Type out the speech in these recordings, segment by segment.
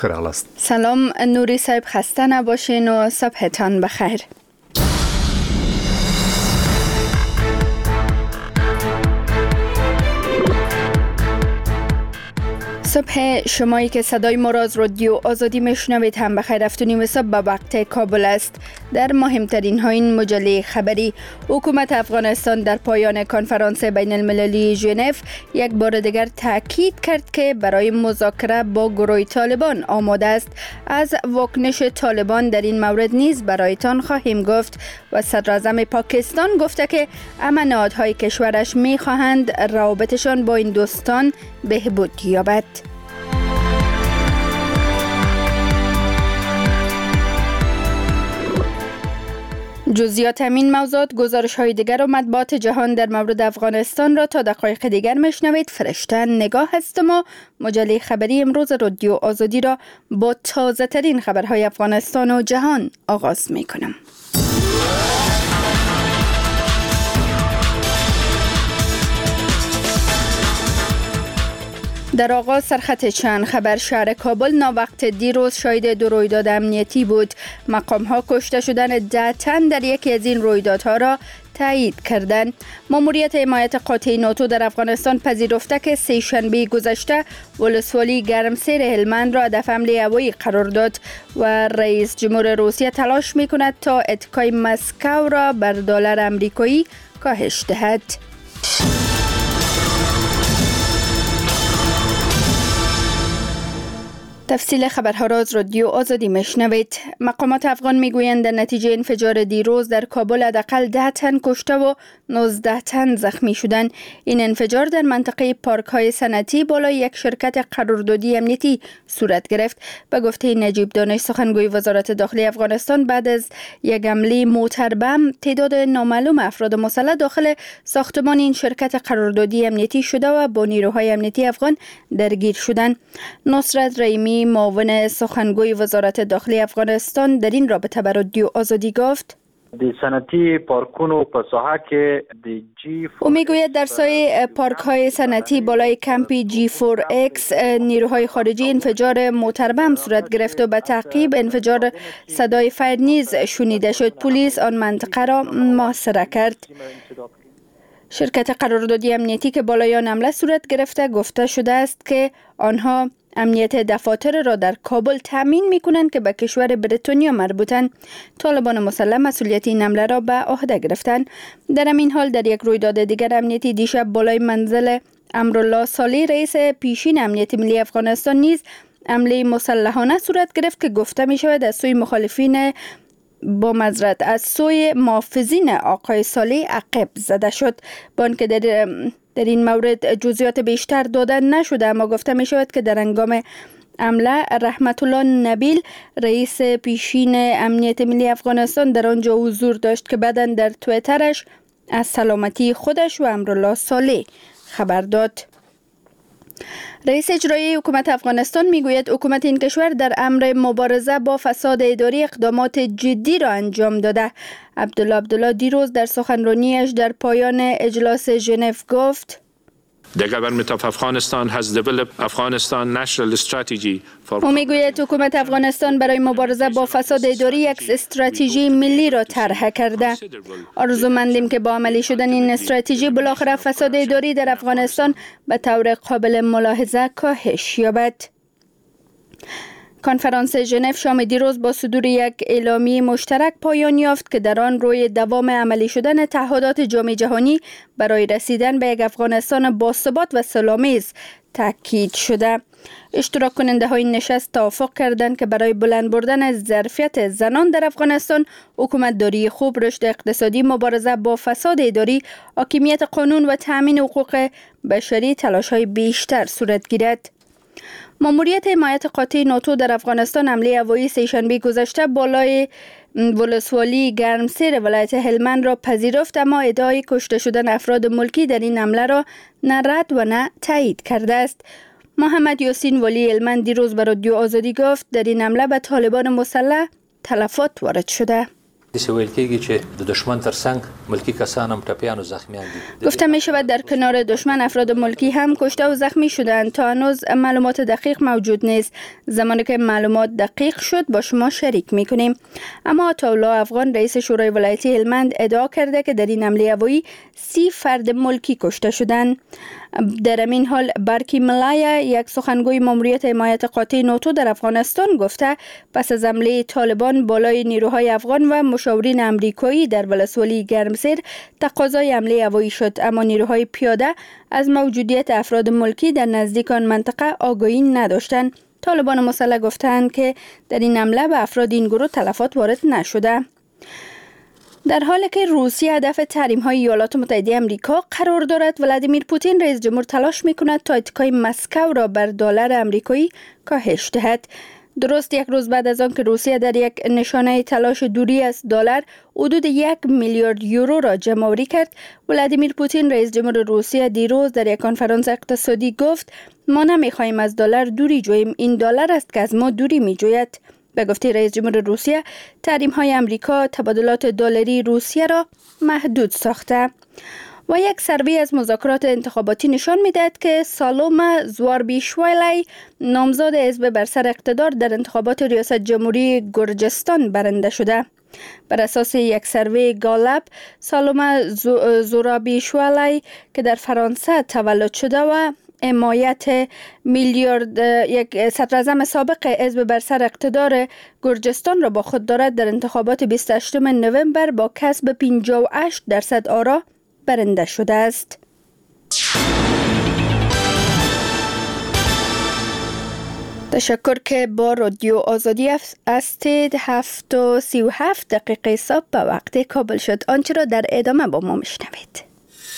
سلام نوری صاحب، خسته نباشین و صبحتان بخیر. صبح شمایی که صدای ما را از رادیو آزادی میشنوید هم بخیر. 7:30 صبح به وقت کابل است. در مهمترین ها این مجله خبری: حکومت افغانستان در پایان کنفرانس بین المللی ژنو یک بار دیگر تاکید کرد که برای مذاکره با گروه طالبان آماده است. از واکنش طالبان در این مورد نیز برایتان خواهیم گفت. و صدر اعظم پاکستان گفته که همه نهادهای کشورش می‌خواهند روابطشان با این دوستان بهبود یابد. جزئیات همین موضوعات، گزارش‌های دیگر و مطبوعات جهان در مورد افغانستان را تا دقایق دیگر میشنوید. فرشته نگاه هستم و مجله خبری امروز رادیو آزادی را با تازه ترین خبرهای افغانستان و جهان آغاز میکنم. در آغاز سرخط چند خبر: شهر کابل ناوقت دیروز شاهد دو رویداد امنیتی بود. مقام‌ها کشته شدن 10 تن در یکی از این رویدادها را تایید کردند. ماموریت حمایت قاطع ناتو در افغانستان پذیرفته که سه‌شنبه گذشته ولسوالی گرمسیر هلمند را هدف حمله هوایی قرار داد و رئیس جمهور روسیه تلاش می‌کند تا اتکای مسکو را بر دلار آمریکایی کاهش دهد. تفصیل خبرها را از رادیو آزادی میشنوید. مقامات افغان میگویند در نتیجه انفجار دیروز در کابل حداقل 10 تن کشته و 19 تن زخمی شدند. این انفجار در منطقه پارک های صنعتی بالای یک شرکت قراردادی امنیتی صورت گرفت. به گفته نجیب دانش، سخنگوی وزارت داخلی افغانستان، بعد از یک حمله موتر بم تعداد نامعلوم افراد مسلح داخل ساختمان این شرکت قراردادی امنیتی شده و با نیروهای امنیتی افغان درگیر شدند. نصرت رحیمی، معاون سخنگوی وزارت داخلی افغانستان، در این رابطه به رادیو آزادی گفت: او میگوید در سایه پارک های صنعتی بالای کمپ G4X نیروهای خارجی انفجار موتر بم صورت گرفت و به تعقیب انفجار صدای فایر نیز شنیده شد. پلیس آن منطقه را محاصره کرد. شرکت قراردادی امنیتی که بالای آن حمله صورت گرفته گفته شده است که آنها امنیت دفاتر را در کابل تامین می‌کنند که به کشور بریتانیا مربوطند. طالبان مسلح مسئولیت این حمله را به عهده گرفتند. در همین حال در یک رویداد دیگر امنیتی دیشب بالای منزل امرالله صالح، رئیس پیشین امنیت ملی افغانستان، نیز حمله مسلحانه صورت گرفت که گفته می‌شود از سوی مخالفین از سوی محافظین آقای صالح عقب زده شد. با آنکه در این مورد جزئیات بیشتر داده نشده، اما گفته می شود که در هنگام حمله رحمت الله نبیل، رئیس پیشین امنیت ملی افغانستان، در آنجا حضور داشت که بعداً در توییترش از سلامتی خودش و امرالله صالح خبر داد. رئیس اجرایی حکومت افغانستان میگوید حکومت این کشور در امر مبارزه با فساد اداری اقدامات جدی را انجام داده. عبدالله دیروز در سخنرانیش در پایان اجلاس ژنو گفت: The government of Afghanistan has developed Afghanistan national strategy for. او میگوید حکومت افغانستان برای مبارزه با فساد اداری یک استراتژی ملی را طرح کرده. آرزومندیم که با عملی شدن این استراتژی بالاخره فساد اداری در افغانستان به طور قابل ملاحظه کاهش یابد. کنفرانس ژنو شام دیروز با صدور یک اعلامیه مشترک پایان یافت که در آن روی دوام عملی شدن تعهدات جامعه جهانی برای رسیدن به یک افغانستان باثبات و سال‌آمیز تاکید شده. اشتراک کننده های نشست توافق کردند که برای بلند بردن ظرفیت زنان در افغانستان، حکومت داری خوب، رشد اقتصادی، مبارزه با فساد اداری، حاکمیت قانون و تامین حقوق بشری تلاش‌های بیشتر صورت گیرد. ماموریت حمایت قاطع ناتو در افغانستان حمله هوایی سه‌شنبه گذشته بالای ولسوالی گرمسیر ولایت هلمند را پذیرفت، اما ادعای کشته شدن افراد ملکی در این حمله را نه رد و نه تایید کرده است. محمد یاسین ولی هلمند دیروز به رادیو آزادی گفت در این حمله به طالبان مسلح تلفات وارد شده. گفته می شود در کنار دشمن افراد ملکی هم کشته و زخمی شدند. تا هنوز معلومات دقیق موجود نیست. زمانی که معلومات دقیق شد با شما شریک می کنیم. اما عطاالله افغان رئیس شورای ولایتی هلمند ادعا کرده که در این حمله هوایی 30 فرد ملکی کشته شدند. در این حال برکی ملایه یک سخنگوی ماموریت حمایت قاطع ناتو در افغانستان گفته پس از حمله طالبان بالای نیروهای افغان و مشاورین امریکایی در ولسوالی گرمسیر تقاضای حمله هوایی شد، اما نیروهای پیاده از موجودیت افراد ملکی در نزدیک آن منطقه آگاهی نداشتند. طالبان مسلح گفتند که در این حمله به افراد این گروه تلفات وارد نشده. در حالی که روسیه هدف تحریم‌های ایالات متحده آمریکا قرار دارد، ولادیمیر پوتین رئیس جمهور تلاش می‌کند تا اتکای مسکو را بر دلار آمریکایی کاهش دهد. درست یک روز بعد از آن که روسیه در یک نشانه تلاش دوری از دلار حدود 1 میلیارد یورو را جمع‌آوری کرد، ولادیمیر پوتین رئیس جمهور روسیه دیروز در یک کنفرانس اقتصادی گفت ما نمی‌خواهیم از دلار دوری جوییم، این دلار است که از ما دوری می‌جوید. به گفته رئیس جمهور روسیه، تحریم‌های آمریکا تبادلات دلاری روسیه را محدود ساخته. و یک سروی از مذاکرات انتخاباتی نشان می‌دهد که سالوم زواربیشویلی نامزد حزب بر سر اقتدار در انتخابات ریاست جمهوری گرجستان برنده شده. بر اساس یک سروی گالپ، سالوم زورابیشویلی که در فرانسه تولد شده و حمایت یک صدراعظم سابق حزب بر سر اقتدار گرجستان را با خود دارد، در انتخابات 28 نوامبر با کسب 58% آرا برنده شده است. تشکر که با رادیو آزادی هستید. 7:37 صبح به وقت کابل شد. آنچه را در ادامه با ما میشنوید.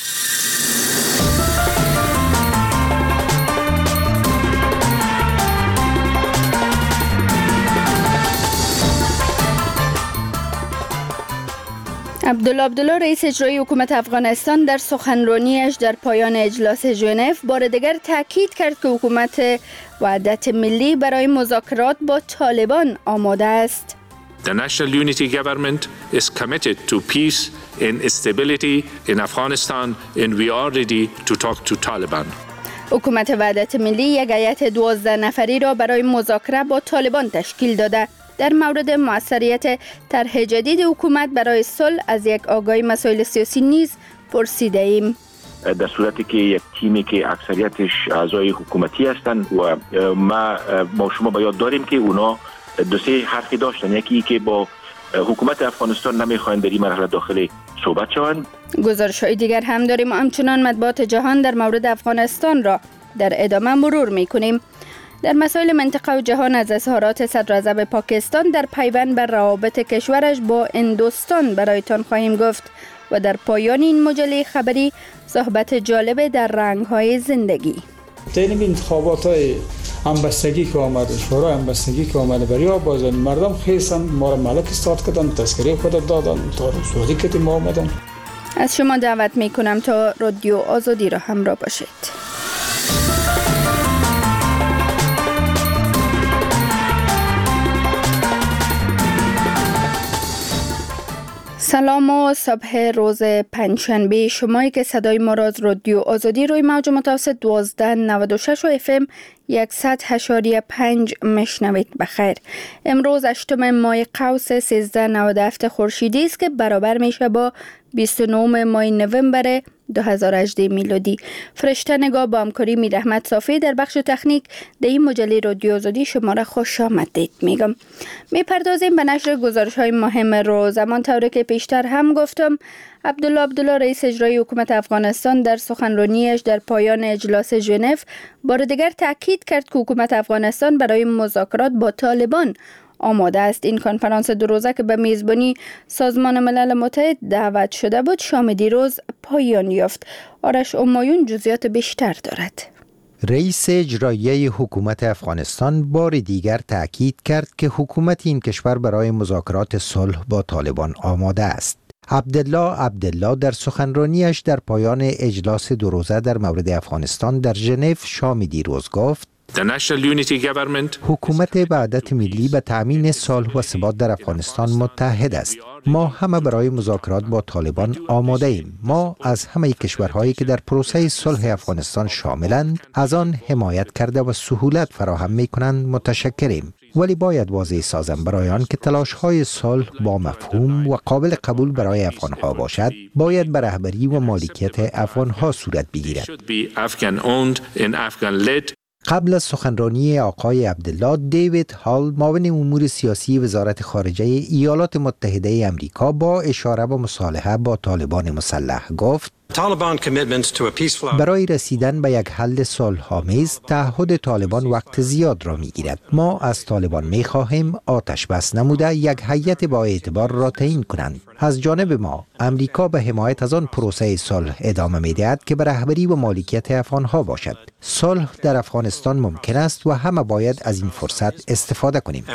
عبدالله رئیس اجرایی حکومت افغانستان در سخنرانیش در پایان اجلاس ژنو بار دیگر تاکید کرد که حکومت وحدت ملی برای مذاکرات با طالبان آماده است. The National Unity Government is committed to peace and stability in Afghanistan and we are ready to talk to Taliban. حکومت وحدت ملی یک هیئت 12 نفری را برای مذاکره با طالبان تشکیل داده. در مورد موثریت طرح جدید حکومت برای صلح از یک آگاهی مسائل سیاسی نیز پرسیده ایم. در صورتی که یک تیمی که اکثریتش اعضای حکومتی هستند و ما شما باید داریم که اونا دو سه حرفی داشتن، یکی که با حکومت افغانستان نمیخواین در این مرحله داخل صحبت شوند. گزارش‌های دیگر هم داریم و همچنان مطبوعات جهان در مورد افغانستان را در ادامه مرور می‌کنیم. در مسائل منطقه و جهان از اظهارات صدراعظم پاکستان در پیوند بر روابط کشورش با هندوستان برایتان خواهیم گفت و در پایان این مجله خبری صحبت جالب در رنگ‌های زندگی. در این انتخابات‌های همبستگی که آمده، شورای همبستگی که آمده برای آبازان مردم خیسن ما را ملک استارت کردن، تذکره خود دادن تا سعودی که ما آمدن. از شما دعوت می‌کنم تا رادیو آزادی را همراه باشید. سلام و صبح روز پنجشنبه. شمایی که صدای ما را از رادیو آزادی روی موج متوسط 1296 و FM 100.5 میشنوید بخیر. امروز 8 ماه قوس 1397 خورشیدی است که برابر میشه با 29 ماه نوامبر 2018 میلادی. فرشته نگاه با همکاری میر احمد صافی در بخش تکنیک در این مجله رادیو آزادی شما را خوش آمدید میگم. میپردازیم به نشر گزارش‌های مهم روز. همانطور که پیشتر هم گفتم، عبدالله رئیس اجرایی حکومت افغانستان در سخنرانیش در پایان اجلاس ژنو بار دیگر تاکید کرد که حکومت افغانستان برای مذاکرات با طالبان آماده است. این کنفرانس دو روزه که به میزبانی سازمان ملل متحد دعوت شده بود شام دیروز پایان یافت. آرش همایون جزئیات بیشتر دارد. رئیس اجرایی حکومت افغانستان بار دیگر تاکید کرد که حکومت این کشور برای مذاکرات صلح با طالبان آماده است. عبدالله در سخنرانیش در پایان اجلاس دو روزه در مورد افغانستان در ژنو شام دیروز گفت The National Unity Government حکومت وحدت ملی به تأمین صلح و ثبات در افغانستان متحد است. ما همه برای مذاکرات با طالبان آماده ایم. ما از همه کشورهایی که در پروسه صلح افغانستان شاملند از آن حمایت کرده و سهولت فراهم می‌کنند متشکریم. ولی باید واضح سازم برای آن که تلاش‌های صلح با مفهوم و قابل قبول برای افغان‌ها باشد، باید به رهبری و مالکیت افغان‌ها صورت بگیرد. قبل از سخنرانی آقای عبدالله، دیوید هال، معاون امور سیاسی وزارت خارجه ایالات متحده آمریکا، با اشاره به مصالحه با طالبان مسلح گفت: برای رسیدن به یک حل صلح‌آمیز، تعهد طالبان وقت زیاد را می‌گیرد. ما از طالبان می‌خواهیم آتش بس نموده یک هیئت با اعتبار را تعیین کنند. از جانب ما، امریکا به حمایت از آن پروسه صلح ادامه می‌دهد که به رهبری و مالکیت افغان‌ها باشد. صلح در افغانستان ممکن است و همه باید از این فرصت استفاده کنیم.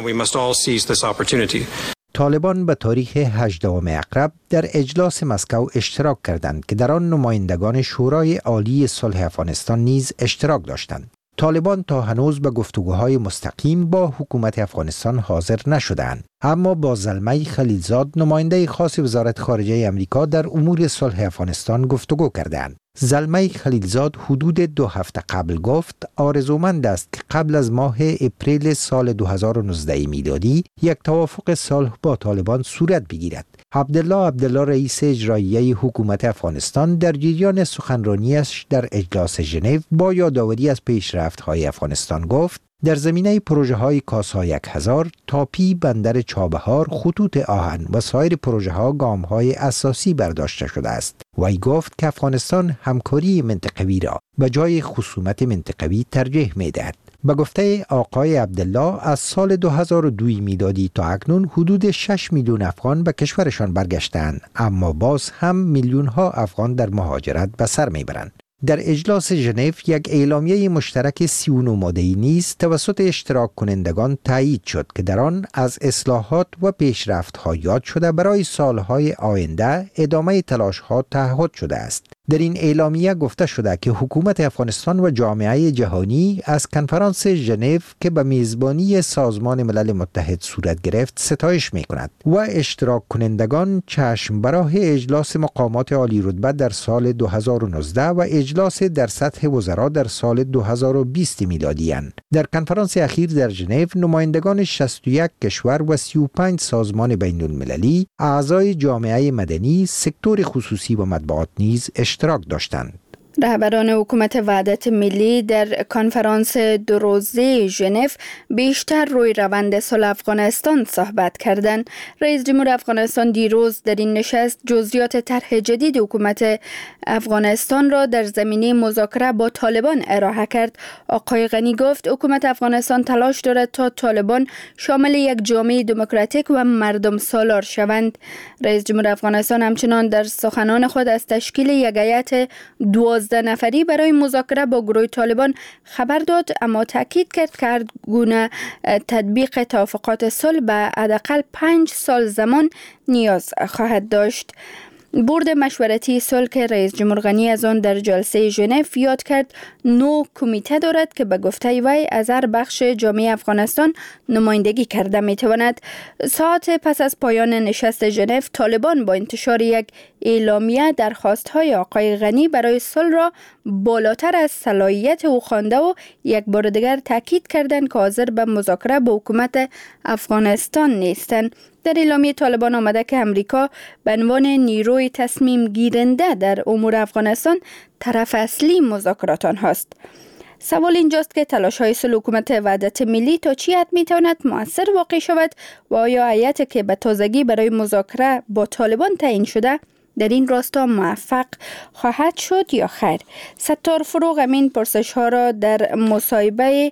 طالبان به تاریخ 18 اکتبر در اجلاس مسکو اشتراک کردند که در آن نمایندگان شورای عالی صلح افغانستان نیز اشتراک داشتند. طالبان تا هنوز به گفتگوهای مستقیم با حکومت افغانستان حاضر نشدند، اما با زلمه خلیلزاد، نماینده خاص وزارت خارجه آمریکا در امور صلح افغانستان گفتگو کردند. زلمه خلیلزاد حدود 2 هفته قبل گفت آرزومند است که قبل از ماه اپریل سال 2019 میلادی یک توافق صلح با طالبان صورت بگیرد. عبدالله رئیس اجرایی حکومت افغانستان در جریان سخنرانیش در اجلاس ژنو با یادآوری از پیشرفت‌های افغانستان گفت: در زمینه پروژه‌های کاسا 1000، تاپی، بندر چابهار، خطوط آهن و سایر پروژه‌ها گام‌های اساسی برداشته شده است. وی گفت که افغانستان همکاری منطقوی را به جای خصومت منطقوی ترجیح می‌دهد. به گفته آقای عبدالله، از سال 2002 میلادی تا اکنون حدود 6 میلیون افغان به کشورشان برگشتند، اما باز هم میلیون‌ها افغان در مهاجرت به سر میبرند. در اجلاس ژنو یک اعلامیه مشترک 39 ماده‌ای نیز توسط اشتراک کنندگان تایید شد که در آن از اصلاحات و پیشرفت‌ها یاد شده برای سالهای آینده ادامه تلاش‌ها تعهد شده است. در این اعلامیه گفته شده که حکومت افغانستان و جامعه جهانی از کنفرانس ژنو که به میزبانی سازمان ملل متحد صورت گرفت ستایش می‌کند و اشتراک کنندگان چشم به راه اجلاس مقامات عالی رتبه در سال 2019 و اجلاس در سطح وزرا در سال 2020 میلادی اند. در کنفرانس اخیر در ژنو، نمایندگان 61 کشور و 35 سازمان بین المللی، اعضای جامعه مدنی، سکتور خصوصی و مطبوعات نیز اشتراک داشتند. رهبران حکومت وحدت ملی در کنفرانس 2 روزه ژنو بیشتر روی روند صلح افغانستان صحبت کردند. رئیس جمهور افغانستان دیروز در این نشست جزئیات طرح جدید حکومت افغانستان را در زمینه مذاکره با طالبان ارائه کرد. آقای غنی گفت حکومت افغانستان تلاش دارد تا طالبان شامل یک جامعه دموکراتیک و مردم سالار شوند. رئیس جمهور افغانستان همچنان در سخنان خود از تشکیل یک هیئت 12 نفری برای مذاکره با گروه طالبان خبر داد، اما تاکید کرد که هر گونه تطبیق توافقات صلح به حداقل 5 سال زمان نیاز خواهد داشت. بورد مشورتی صلح که رئیس جمهور غنی از آن در جلسه ژنو یاد کرد 9 کمیته دارد که به گفته وی از هر بخش جامعه افغانستان نمایندگی کرده می تواند. ساعت پس از پایان نشست ژنو، طالبان با انتشار یک اعلامیه درخواست‌های آقای غنی برای صلح را بالاتر از صلاحیت او خوانده و یک بار دیگر تاکید کردند که حاضر به مذاکره با حکومت افغانستان نیستند. در اعلامیه طالبان آمده که امریکا به عنوان نیروی تصمیم گیرنده در امور افغانستان طرف اصلی مذاکرات آنهاست. سوال اینجاست که تلاش‌های صلح حکومت وحدت ملی تا چی حد می‌تواند مؤثر واقع شود و آیا هیئتی که به تازگی برای مذاکره با طالبان تعیین شده در این راستا موفق خواهد شد یا خیر؟ ستار فروغ این پرسش‌ها را در مصاحبه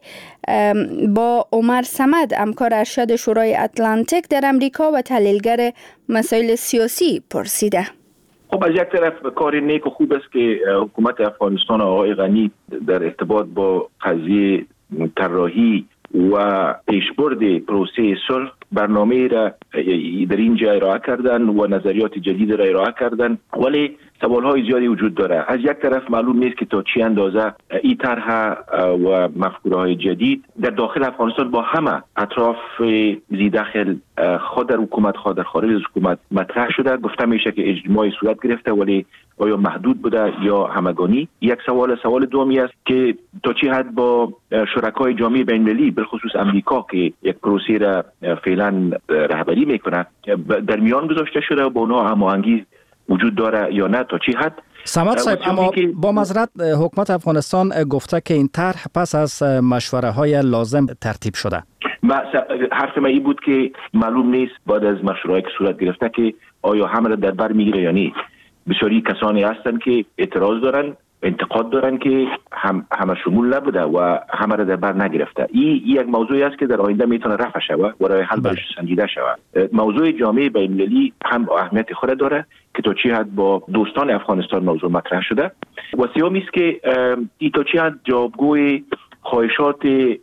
با عمر صمد، همکار ارشد شورای اتلانتیک در امریکا و تحلیلگر مسائل سیاسی پرسیده. خب از یک طرف کار نیک و خوب است که حکومت افغانستان آقای غنی در ارتباط با قضیه طراحی و پیشبرد پروسه صلح برنامه را در اینجا ارائه کردن و نظریات جدید را ارائه کردن، ولی سوال‌های زیادی وجود داره. از یک طرف معلوم نیست که تا چه اندازه این طرح و مفکوره‌های جدید در داخل افغانستان با همه اطراف زیداخل خود در حکومت، خود در خارج از حکومت مطرح شده. گفته میشه که اجتماعی صورت گرفته، ولی آیا محدود بوده یا همگانی؟ یک سوال دومی است که تا چه حد با شرکای جامعه بین‌المللی بالخصوص امریکا که یک پروسه را فعلا رهبری میکنه در میان گذاشته شده و با اونها هماهنگی وجود داره یا نه، تا چه حد؟ صمد صاحب، اما با معذرت حکومت افغانستان گفته که این طرح پس از مشوره های لازم ترتیب شده. حرف من این بود که معلوم نیست بعد از مشوره‌ای که صورت گرفته که آیا همه را در بر میگیره یا نه. بسیاری کسانی هستند که اعتراض دارن، انتقاد دارن که همه شمول نبوده و همه را در بر نگرفته. این یک موضوعی است که در آینده میتونه رفع شود و راه حل برش سنجیده شود. موضوع جامعه بین‌المللی هم اهمیت خود داره که تا چه حد با دوستان افغانستان موضوع مطرح شده و سومی است که این تا چه حد جوابگوی خواهشات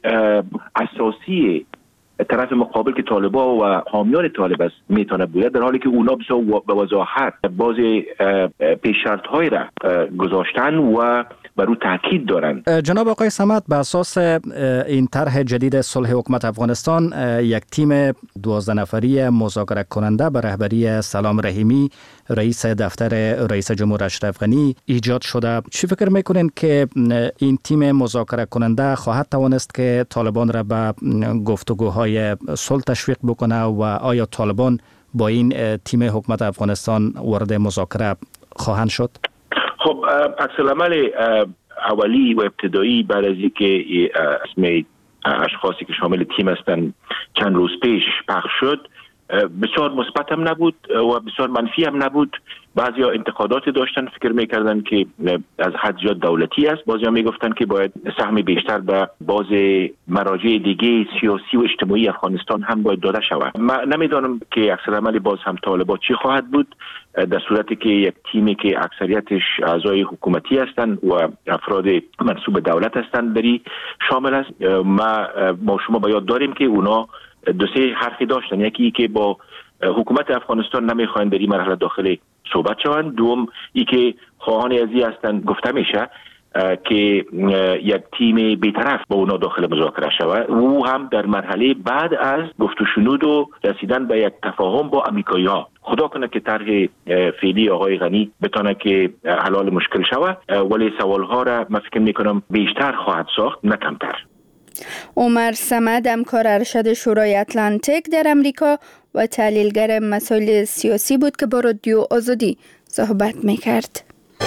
اساسی طرف مقابل که طالبان و حامیان طالب است میتونه بوده، در حالی که اونا بسیار به وضاحت باز پیش شرط های را گذاشتن و بر او تاکید دارن. جناب آقای صمد، به اساس این طرح جدید صلح حکومت افغانستان یک تیم 12 نفری مذاکره کننده به رهبری سلام رحیمی، رئیس دفتر رئیس جمهور اشرف غنی ایجاد شده. چی فکر میکنین که این تیم مذاکره کننده خواهد توانست که طالبان را به گفتگوهای صلح تشویق بکنه و آیا طالبان با این تیم حکومت افغانستان وارد مذاکره خواهند شد؟ خب عکس العمل اولی و ابتدایی بعد از اینکه اسم اشخاصی که شامل تیم هستند چند روز پیش پخش شد، بسیار مثبت هم نبود و بسیار منفی هم نبود. بعضیا انتقادات داشتن، فکر میکردن که از حد زیاد دولتی است. بعضیا میگفتن که باید سهم بیشتر به باز مراجع دیگه سیاسی و اجتماعی افغانستان هم باید داده شود. من نمیدانم که عکس العمل باز هم طالبان چی خواهد بود، در صورتی که یک تیمی که اکثریتش اعضای حکومتی هستند و افراد منسوب به دولت هستند بری شامل است. ما شما باید داریم که اونا دو سه حرفی داشتن. یکی که با حکومت افغانستان نمیخواین در این مرحله داخل صحبت شوند، دوم ای که خواهان ازی هستند گفته میشه که یک تیم بی‌طرف با اونا داخل مذاکره شود، او هم در مرحله بعد از گفت و شنود و رسیدن به یک تفاهم با امریکایی‌ها. خدا کنه که طرح فعلی آقای غنی بتونه که حل مشکل شود، ولی سوال‌ها را من فکر می‌کنم بیشتر خواهد ساخت نه کمتر. عمر صمد، همکار ارشد شورای اتلانتیک در امریکا و تحلیلگر مسائل سیاسی بود که با رادیو آزادی صحبت می‌کرد.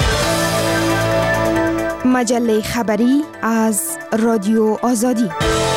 مجله خبری از رادیو آزادی.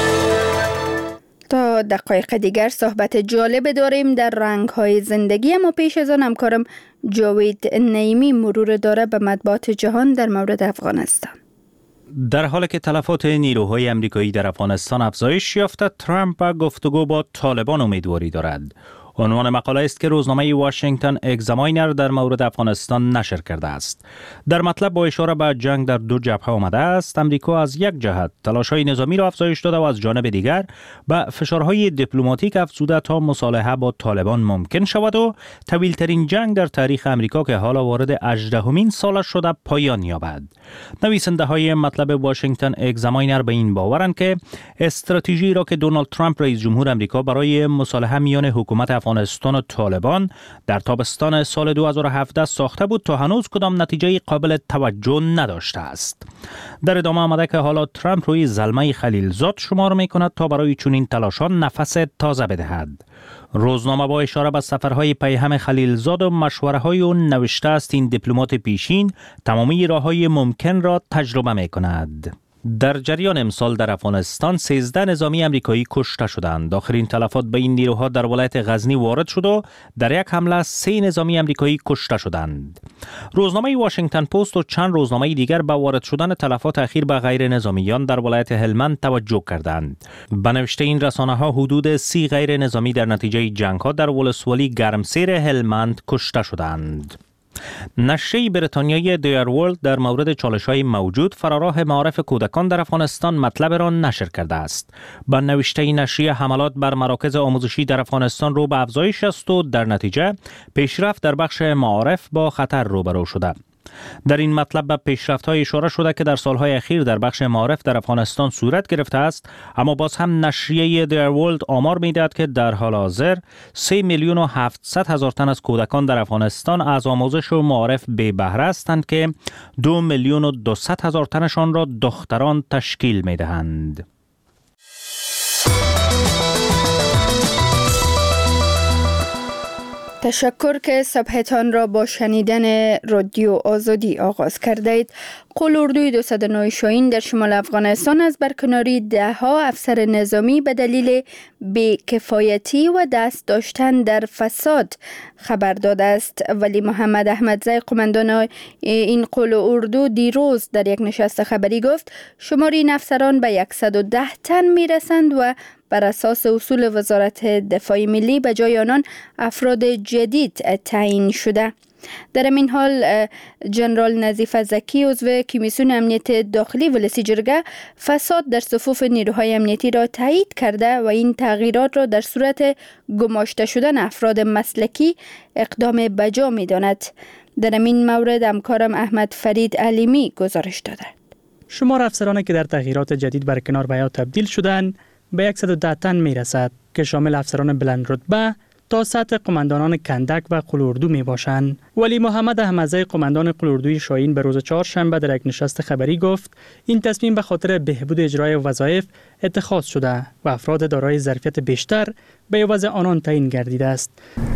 تا دقایق دیگر صحبت جالب داریم در رنگ‌های زندگی، اما پیش از آن همکارم جاوید نعیمی مرور داره به مطبوعات جهان در مورد افغانستان. در حالی که تلفات نیروهای آمریکایی در افغانستان افزایش یافته، ترامپ به گفتگو با طالبان امیدواری دارد. عنوان مقاله است که روزنامه واشنگتن اگزاماینر در مورد افغانستان نشر کرده است. در مطلب با اشاره به جنگ در دو جبهه آمده است. امریکا از یک جهت تلاش‌های نظامی را افزایش داده و از جانب دیگر به فشارهای دیپلماتیک افزوده تا مصالحه با طالبان ممکن شود و طویل‌ترین جنگ در تاریخ امریکا که حالا وارد 18مین سالش شده پایان یابد. نویسنده‌های مطلب واشنگتن اگزاماینر به این باورند که استراتژی را که دونالد ترامپ رئیس جمهور امریکا برای مصالحه میان حکومت افغانستان و طالبان در تابستان سال 2017 ساخته بود تا هنوز کدام نتیجه قابل توجه نداشته است. در ادامه آمده که حالا ترامپ روی زلمه خلیلزاد شمار می‌کند تا برای چنین تلاشان نفس تازه بدهد. روزنامه با اشاره به سفرهای پیهم خلیلزاد و مشوره‌های او نوشته است این دیپلمات پیشین تمامی راه‌های ممکن را تجربه می‌کند. در جریان امسال در افغانستان 13 نظامی امریکایی کشته شدند. آخرین تلفات به این نیروها در ولایت غزنی وارد شد و در یک حمله 3 نظامی امریکایی کشته شدند. روزنامه واشنگتن پست و چند روزنامه دیگر به وارد شدن تلفات اخیر به غیر نظامیان در ولایت هلمند توجه کردند. به نوشته این رسانه‌ها حدود 30 غیر نظامی در نتیجه جنگ‌ها در ولسوالی گرمسیر هلمند کشته شدند. نشریه بریتانیایی دیرورلد در مورد چالش‌های موجود فراراه معارف کودکان در افغانستان مطلب را نشر کرده است. با نوشته نشریه حملات بر مراکز آموزشی در افغانستان رو به افزایش است و در نتیجه پیشرفت در بخش معارف با خطر روبرو شده. در این مطلب به پیشرفت‌های اشاره شده که در سالهای اخیر در بخش معارف در افغانستان صورت گرفته است، اما باز هم نشریه دیرورلد آمار می‌دهد که در حال حاضر 3,700,000 تن از کودکان در افغانستان از آموزش و معارف بی بهره هستند که 2,200,000 تنشان را دختران تشکیل می‌دهند. تشکر که صبحتان را با شنیدن رادیو آزادی آغاز کردید. قول اردوی 209 شاهین در شمال افغانستان از برکناری 10 افسر نظامی به دلیل بی‌کفایتی و دست داشتن در فساد خبر داده است. ولی محمد احمدزی قماندان این قول اردو دیروز در یک نشست خبری گفت شمار این افسران به 110 تن میرسند و بر اساس اصول وزارت دفاع ملی به جای آنان افراد جدید تعیین شده. در این حال جنرال نظیف زکی عضو کمیسیون امنیت داخلی ولسی جرگه فساد در صفوف نیروهای امنیتی را تایید کرده و این تغییرات را در صورت گماشته شدن افراد مسلکی اقدام بجا می داند. در این مورد همکارم احمد فرید علیمی گزارش داده. شمار افسرانی که در تغییرات جدید برکنار به یا تبدیل شدند به 110 تن می رسد که شامل افسران بلند رتبه تا سطح قماندانان کندک و قول اردو می باشند. ولی محمد احمدزی قماندان قول اردوی شاهین به روز چهارشنبه در یک نشست خبری گفت این تصمیم به خاطر بهبود اجرای وظایف اتخاذ شده و افراد دارای ظرفیت بیشتر به عوض آنان تعیین گردیده است.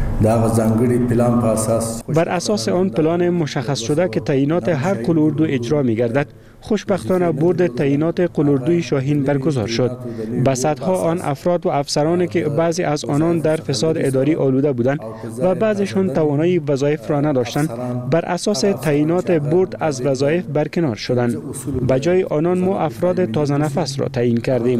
بر اساس آن پلان مشخص شده که تعیینات هر قول اردو اجرا می گردد. خوشبختانه بورد تعیینات قول اردوی شاهین برگزار شد. به صدها آن افراد و افسرانی که بعضی از آنان در فساد اداری آلوده بودند و بعضیشان توانایی وظایف را نداشتند، بر اساس تعیینات بورد از وظایف برکنار شدند. به جای آنان ما افراد تازه نفس را تعیین کردیم.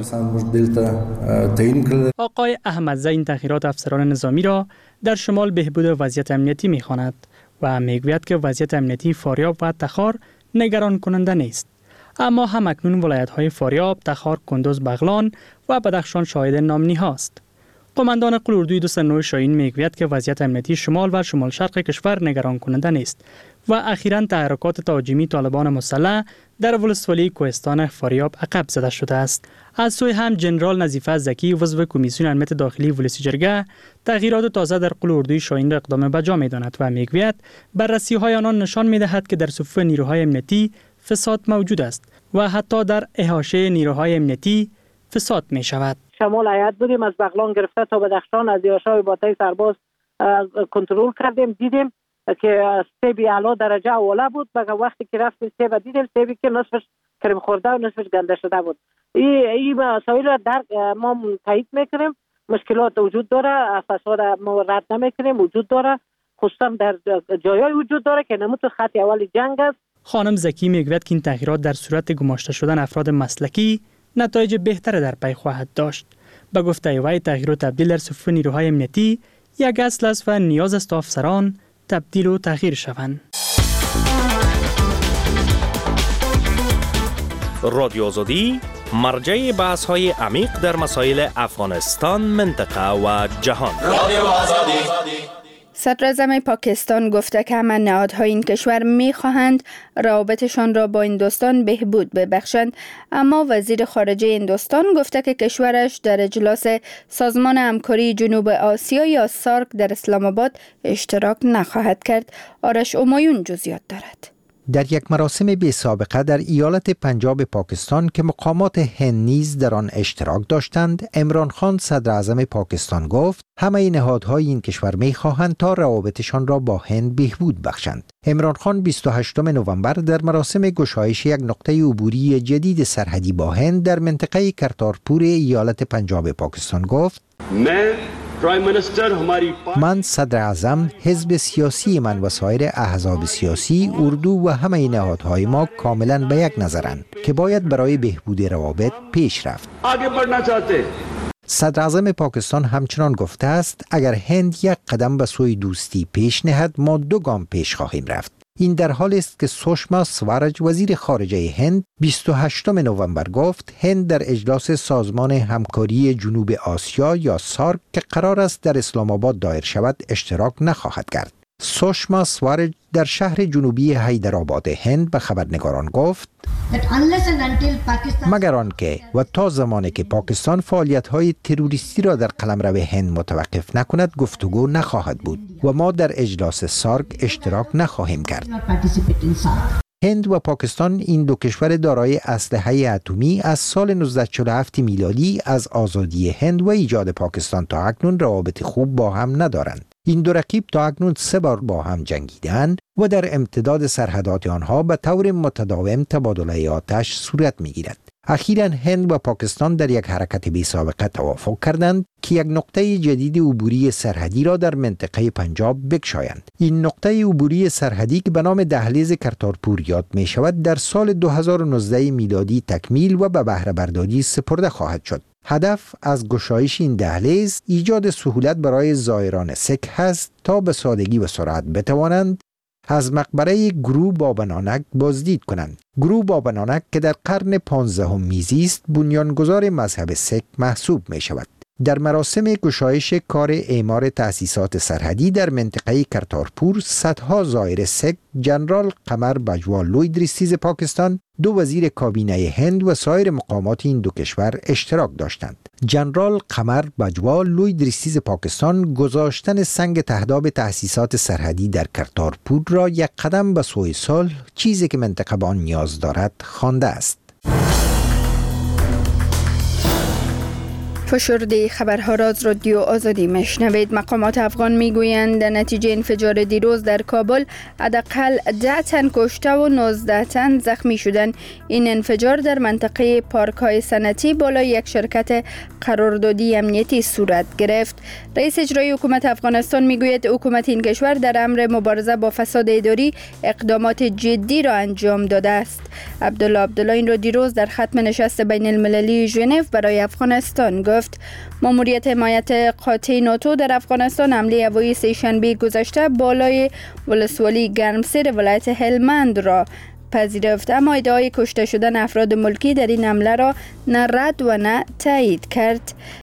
آقای احمدزی این تغییرات افسران نظامی را در شمال بهبود وضعیت امنیتی می‌خواند و می‌گوید که وضعیت امنیتی فاریاب و تخار نگران کننده نیست. اما همکنون ولایت‌های فاریاب، تخار، کندوز، بغلان و بدخشان شاهد نامنی هاست. قماندان قول اردوی 209 شاهین میگوید که وضعیت امنیتی شمال و شمال شرق کشور نگران کننده نیست و اخیراً تحرکات تهاجمی طالبان مسلح در ولسوالی کوهستان فاریاب عقب زده شده است. از سوی هم جنرال نظیف زکی عضو کمیسیون امنیت داخلی ولسی جرگه تغییرات تازه در قول اردوی شاهین را اقدام بجا می‌داند و میگوید بررسی‌های آنان نشان می‌دهد که در صفوف نیروهای امنیتی فساد موجود است و حتی در احاطه نیروهای امنیتی فساد می شود. شمال هیئت بودیم، از بغلان گرفته تا بدخشان از یاشای باتای سرباز کنترل کردیم. دیدیم که سیب اعلی درجه اوله بود، مگر وقتی که رفتیم سیب دیدیم سیبی که نصفش کرم خورده و نصفش گنده شده بود. این مسائل را در ما تایید میکنیم. مشکلات وجود داره، فساد ما رد نمیکنیم، وجود داره، خصوصا در جایای وجود داره که نمود خط اول جنگ است. خانم زکی میگوید که این تغییرات در صورت گماشته شدن افراد مسلکی نتایج بهتر در پی خواهد داشت. به گفته وی تغییر و تبدیل در صفوف نیروهای امنیتی یک اصل است و نیاز است افسران تبدیل و تغییر شوند. رادیو آزادی مرجع بحث‌های عمیق در مسائل افغانستان، منطقه و جهان. رادیو آزادی. صدراعظم پاکستان گفته که همه نهادهای این کشور می‌خواهند روابطشان را با هندوستان بهبود ببخشند، اما وزیر خارجه هندوستان گفته که کشورش در اجلاس سازمان همکاری جنوب آسیا یا سارک در اسلام آباد اشتراک نخواهد کرد. آرش امایون جزئیات دارد. در یک مراسم بی سابقه در ایالت پنجاب پاکستان که مقامات هند نیز در آن اشتراک داشتند، عمران خان صدر اعظم پاکستان گفت همه نهادهای این کشور می‌خواهند تا روابطشان را با هند بهبود بخشند. عمران خان 28 نوامبر در مراسم گشایش یک نقطه عبوری جدید سرحدی با هند در منطقه کرتارپور ایالت پنجاب پاکستان گفت من صدر اعظم، حزب سیاسی من و سایر احزاب سیاسی، اردو و همه نهادهای ما کاملا به یک نظرند که باید برای بهبود روابط پیش رفت. صدر اعظم پاکستان همچنان گفته است اگر هند یک قدم به سوی دوستی پیش نهد ما 2 گام پیش خواهیم رفت. این در حالی است که سوشما سوارج وزیر خارجه هند 28 نوامبر گفت هند در اجلاس سازمان همکاری جنوب آسیا یا سارک که قرار است در اسلام آباد دایر شود اشتراک نخواهد کرد. سوشما سوارج در شهر جنوبی حیدرآباد هند به خبرنگاران گفت مگر آنکه و تا زمانی که پاکستان فعالیت‌های تروریستی را در قلمرو هند متوقف نکند گفتگو نخواهد بود و ما در اجلاس سارک اشتراک نخواهیم کرد. هند و پاکستان این 2 کشور دارای اسلحه اتمی از سال 1947 میلادی از آزادی هند و ایجاد پاکستان تا اکنون روابط خوب با هم ندارند. این 2 رقیب تا اکنون 3 بار با هم جنگیدند و در امتداد سرحدات آنها به طور متداوم تبادله آتش صورت می‌گیرد. اخیراً هند و پاکستان در یک حرکت بی سابقه توافق کردند که یک نقطه جدید عبوری سرحدی را در منطقه پنجاب بگشایند. این نقطه عبوری سرحدی که به نام دهلیز کرتارپور یاد می شود در سال 2019 میلادی تکمیل و به بهره برداری سپرده خواهد شد. هدف از گشایش این دهلیز ایجاد سهولت برای زائران سک است تا به سادگی و سرعت بتوانند از مقبره گرو بابا نانک بازدید کنند. گرو بابا نانک که در قرن 15 میزی است بنیانگذار مذهب سک محسوب می شود. در مراسم گشایش کار اعمار تأسیسات سرحدی در منطقه کرتارپور صدها زائر سک، جنرال قمر بجوا لوی دریستیز پاکستان، 2 وزیر کابینه هند و سایر مقامات این 2 کشور اشتراک داشتند. جنرال قمر بجوا لوی دریستیز پاکستان گذاشتن سنگ تهداب تأسیسات سرحدی در کرتارپور را یک قدم به سوی صلح، چیزی که منطقه به آن نیاز دارد، خوانده است. فشرده خبرها را از رادیو آزادی میشنوید. مقامات افغان میگویند در نتیجه انفجار دیروز در کابل حداقل 10 تن کشته و 19 تن زخمی شدند. این انفجار در منطقه پارک‌های صنعتی بالای یک شرکت قراردادی امنیتی صورت گرفت. رئیس اجرایی حکومت افغانستان میگوید حکومت این کشور در امر مبارزه با فساد اداری اقدامات جدی را انجام داده است. عبدالله این را دیروز در ختم نشست بین المللی ژنو برای افغانستان گفت. ماموریت حمایت قاطع ناتو در افغانستان حمله هوایی سه‌شنبه گذشته بالای ولسوالی گرمسیر ولایت هلمند را پذیرفت، اما ادعای کشته شدن افراد ملکی در این حمله را نه رد و نه تایید کرد.